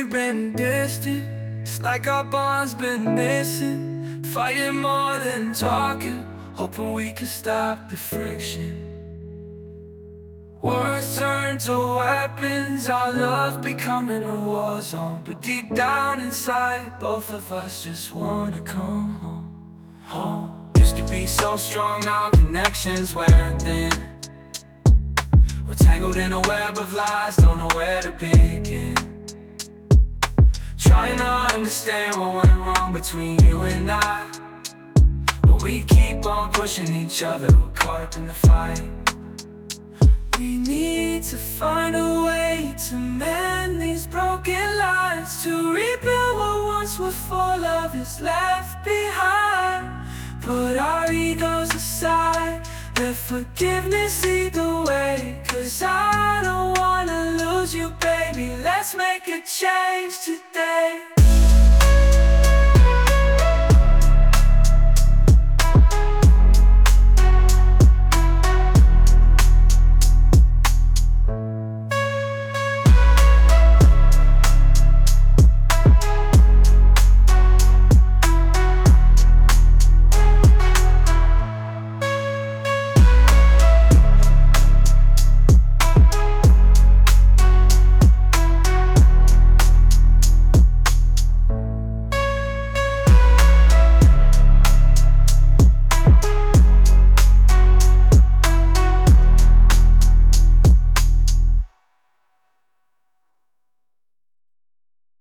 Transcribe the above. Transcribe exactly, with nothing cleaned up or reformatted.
we've been distant. It's like our bond's been missing. Fighting more than talking, hoping we can stop the friction. Words turn to weapons, our love becoming a war zone. But deep down inside, both of us just wanna come home, home. Used to be so strong, now connections wearing thin. We're tangled in a web of lies, don't know where to begin. Trying to understand what went wrong between you and I, but we keep on pushing each other, we're caught up in the fight. We need to find a way to mend these broken lives, to rebuild what once was full of is left behind. Put our egos aside, let forgiveness lead the way. Cause I don't wanna lose you, baby, let's make a change today.